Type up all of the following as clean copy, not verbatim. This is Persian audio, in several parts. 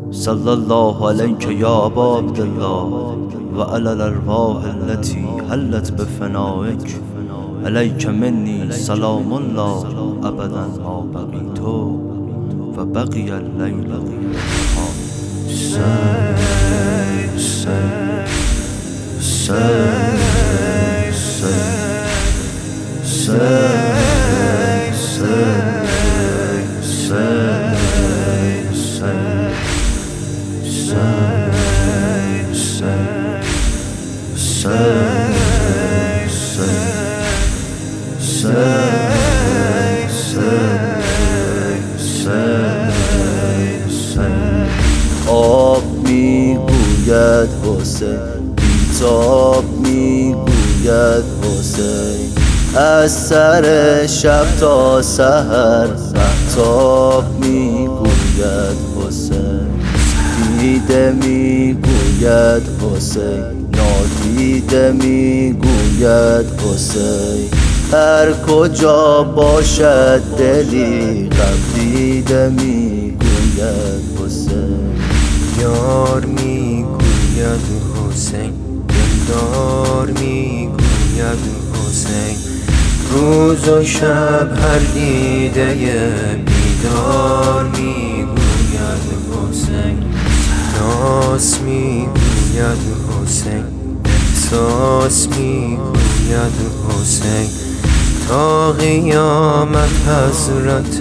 صلى الله عليك يا أبا عبد الله وعلى الأرواح التي حلت بفنائك عليك مني سلام الله أبدا ما بقيت وبقي الليل آب میگوید حسین، بیتاب میگوید حسین، از سر شب تا سحر مهتاب میگوید حسین، دیده میگوید حسین، نادیده میگوید حسین، هر کجا باشد دلی غم دیده میگوید حسین. یار میگوید حسین، دلدار میگوید حسین، روز و شب هر دیده بیدار میگوید حسین، ناس میگوید حسین، احساس میگوید حسین، تا قیامت حضرت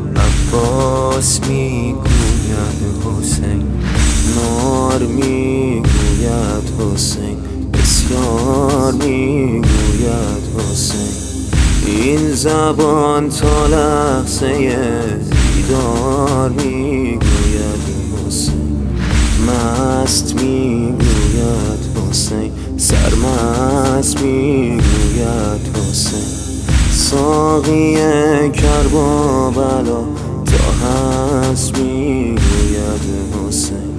عباس میگوید حسین. نار میگوید حسین، بسیار میگوید حسین، این زبان تا لحظه دیدار میگوید حسین، مست میگوید حسین، سرمست میگوید حسین، ساقی کربلا تا هست میگوید حسین.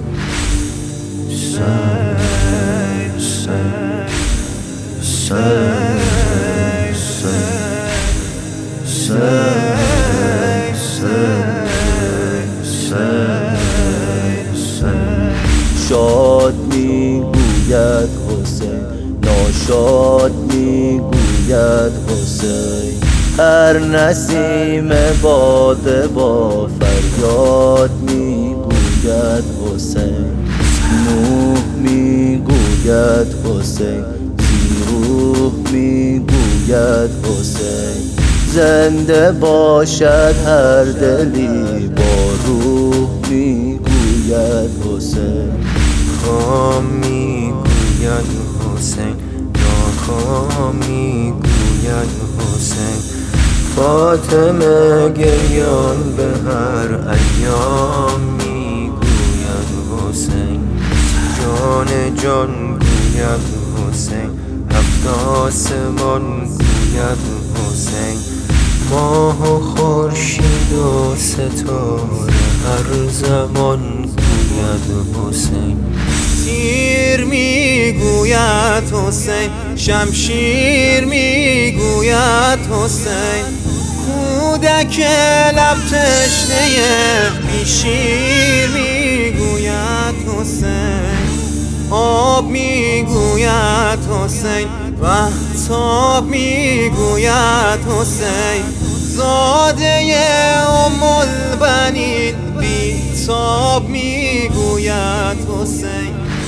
شاد میگوید حسین، ناشاد میگوید حسین، هر نسیم باده با فریاد میگوید حسین، نوح میگوید حسین، روح میگوید حسین، زنده باشد هر دلی با روح میگوید حسین. کام میگوید حسین، ناکام میگوید حسین، فاطمه گریان به هر ایام میگوید حسین، جان جان گوید حسین، هفت آسمان گوید حسین، ماه و خورشید و ستاره هر زمان گوید حسین. تیر میگوید حسین، شمشیر میگوید حسین، کودک لب تشنه بی شیر میگوید حسین، آب میگوید حسین، مهتاب میگوید حسین، زاده ام البنین بیتاب میگوید حسین.